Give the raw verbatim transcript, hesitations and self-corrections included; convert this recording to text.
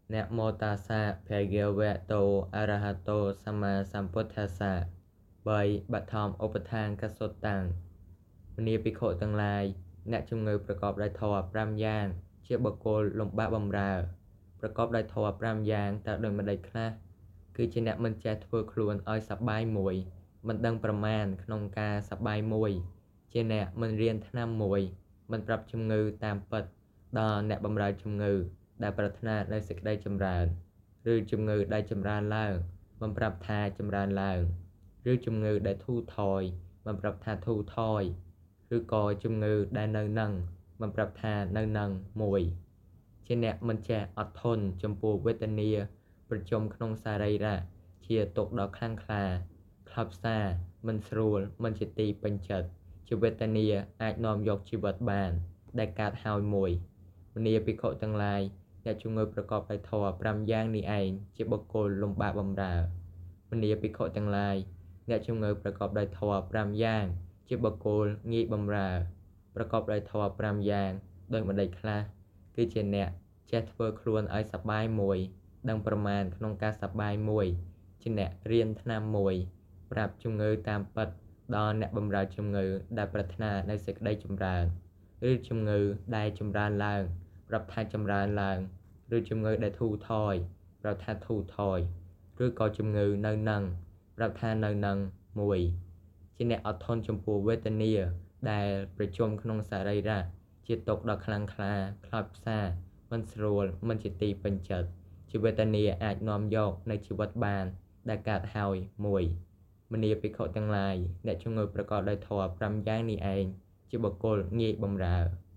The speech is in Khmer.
นะโมตัสสะภะคะวะโตอะระหะโตสัมมาสัมพุทธัสสะបីបឋមឧបទ្ធានកសុតតាំងមនីភិក្ខុទាំងឡាយអ្នកជំងឺប្រកបដោយធម៌ប្រាំយ៉ាងជាបុគ្គលលំបាកបំរើប្រកបដោយធម៌ប្រាំយ៉ាងតើដោយម្ដេចខ្លះគឺជាអ្នកមិនចេះធ្វើខ្លួនឲ្យសប្បាយមួយមិនដឹងប្រមាណក្នុងការសប្បាយមួយជាអ្នកមិនរៀនថ្នាំមួយមិនប្រាប់ជំងឺតាមពិតដល់អ្នកបម្រើជំងឺដែលប្រាថ្នានៅសេចក្តីចម្រើនឬជំងឺដែលចម្រើនឡើងមិនប្រាប់ថាចម្រើនឡើងឬជំងឺដែលធូរថយមិនប្រាប់ថាធូរថយឬក៏ជំងឺដែលនៅនឹងមិនប្រាប់ថានៅនឹងមួយជាអ្នកមិនចេះអត់ធន់ចំពោះវេទនាប្រជុំក្នុងសារីរៈជាទុក្ខដ៏ខ្លាំងក្លាខ្លោចផ្សាមិនស្រួលមិនជាទីពេញចិត្តជាវេទនាអាចនាំយកជីវិតបានដែលកើតហើយមួយមនីភិក្ខុទាំងឡាយអ្នកជំងឺប្រកបដោយធម៌ប្រាំយ៉ាងនេះឯងជាបុគ្គលលំបាកបំរើមនីភិក្ខុទាំងឡាយអ្នកជំងឺប្រកបដោយធម៌ប្រាំយ៉ាងជាបុគ្គលងាយបំរើប្រកបដោយធម៌ប្រាំយ៉ាងដោយម្ដេចខ្លះគឺជាអ្នកចេះធ្វើខ្លួនឲ្យសប្បាយមួយដឹងប្រមាណក្នុងការសប្បាយមួយជាអ្នករៀនថ្នាំមួយប្រាប់ជំងឺតាមពិតដល់អ្នកបម្រើជំងឺដែលប្រាថ្នានៅសេចក្តីចម្រើនឬជំងឺដែលចម្រើនឡើងប្រាប់ថាចម្រើនឡើងឬជំងឺដែលធូរថយប្រាប់ថាធូរថយឬក៏ជំងឺនៅនឹងប្រាប់ថានៅនឹងមួយជាអ្នកអត់ធន់ចំពោះវេទនាដែលប្រជុំក្នុងសារីរៈជាទុក្ខដ៏ខ្លាំងក្លាខ្លោចផ្សាមិនស្រួលមិនជាទីពេញចិត្តជាវេទនាអាចនាំយកនៅជីវិតបានដែលកើតហើយមួយមនីភិក្ខុទាំងឡាយអ្នកជំងឺប្រកបដោយធម៌ប្រាំយ៉ាងនេះឯងជាបុគ្គលងាយបំរើ